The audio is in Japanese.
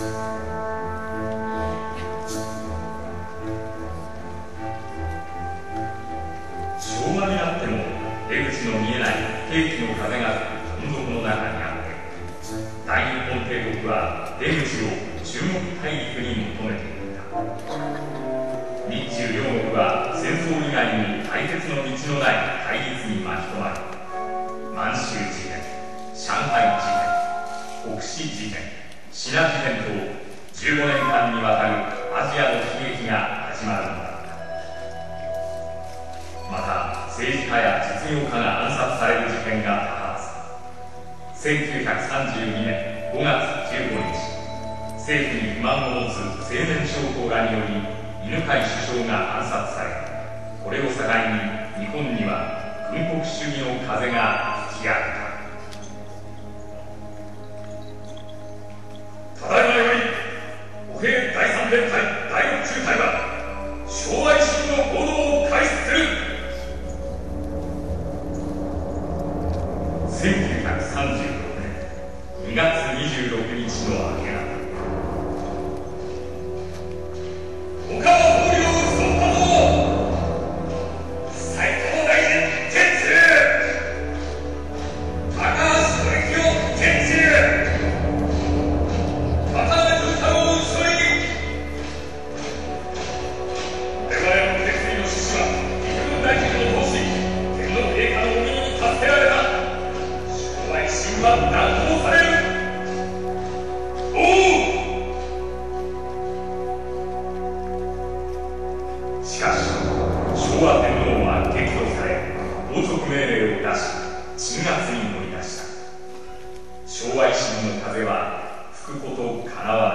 昭和になっても出口の見えない兵器の風が吹くどん底の中にあって、大日本帝国は出口を中国大陸に求めていた。日中両国は戦争以外に解決の道のない対立に巻き込まれ、満州事変、上海事変、北市事変、支那事変と15年間にわたるアジアの悲劇が始まるのだった。また政治家や実業家が暗殺される事件が多発。1932年5月15日、政府に不満を持つ青年将校らにより犬養首相が暗殺され、これを境に日本には軍国主義の風が吹き荒れた。ただいまより歩兵第3連隊第6中隊は昭和維新の行動を開始する。1936年2月26日の明け方、岡野総領を襲ったぞ。斉藤大臣天中、高橋小力を天中、渡辺文太郎を後ろに。我々の手ついの志士は陸軍大臣を通し天皇陛下のお耳に助けられた。昭和維新は打倒される。しかし昭和天皇は激怒され、拘束命令を出し鎮圧に乗り出した。昭和維新の風は吹くことかなわない。